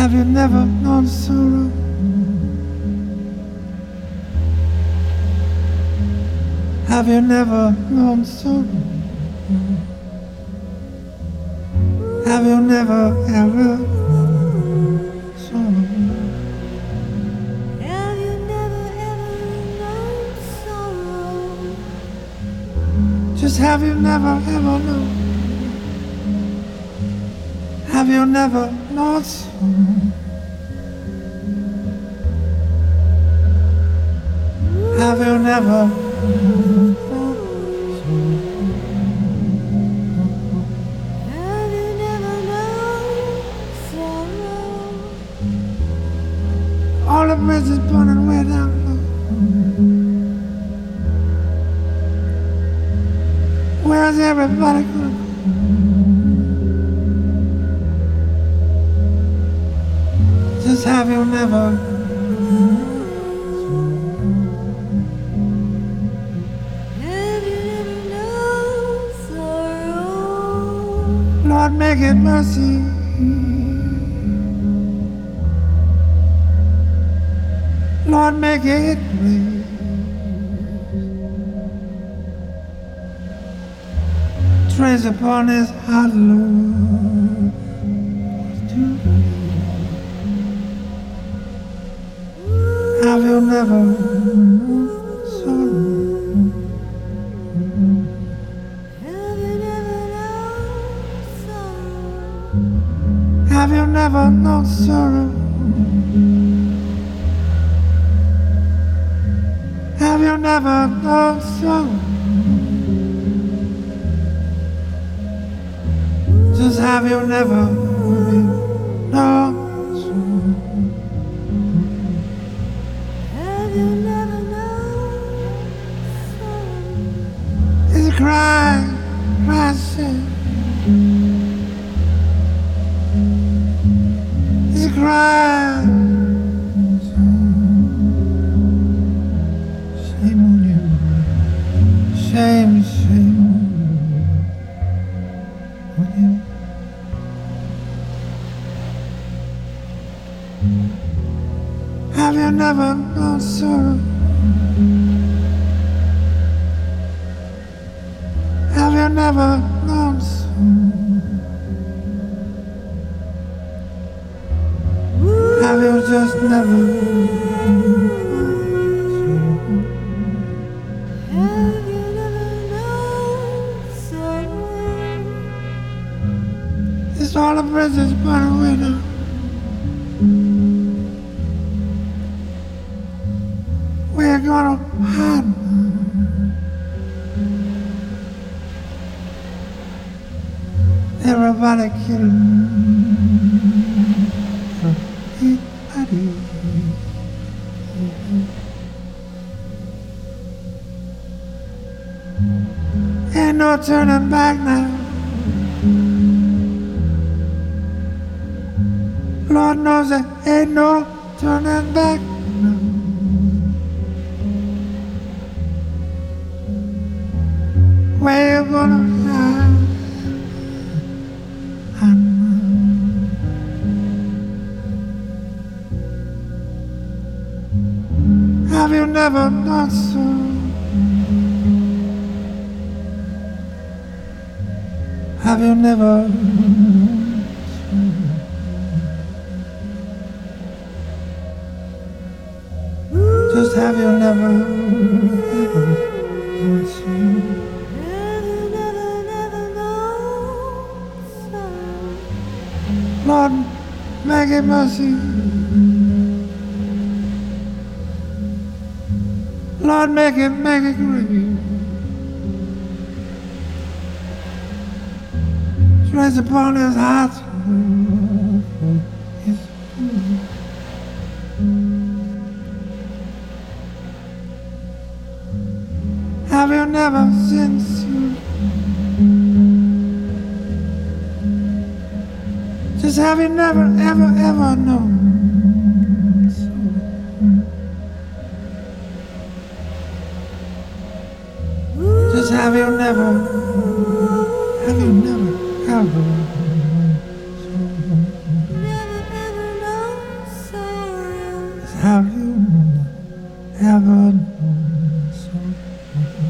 Have you never known sorrow? Have you never known sorrow? Have you never ever known sorrow? Have you never ever known sorrow? Just have you never ever known? Have you never known sorrow? Have you never known sorrow? Have you never known sorrow? All the bridges burning way down low. Where's everybody gonna go? Just have you never? Have you never known sorrow? Lord, make it mercy. Lord, make it grace. Trace upon his heart, Lord. Have you never known sorrow? Have you never known sorrow? Have you never known sorrow? Have you never known sorrow? Just have you never known sorrow? Have you never known sorrow? It's a cry, sin. It's a cry. Shame on you. Shame, shame on you. Have you never known sorrow? Have you never known sorrow? Have you just never known sorrow? Have you never known sorrow? It's all the bridges burning way down. We're gonna hide now. Everybody killing everybody. Ain't no turning back now. Lord knows there ain't no turning back now. Where you gonna hide? Have you never known sorrow? Have you never known sorrow? Just have you never, ever known sorrow? Have you never known sorrow? Lord, make it mercy. Lord, make it great. Trace upon his heart. Have you never seen sorrow? Just have you never, ever known sorrow? Just have you never ever Never ever known so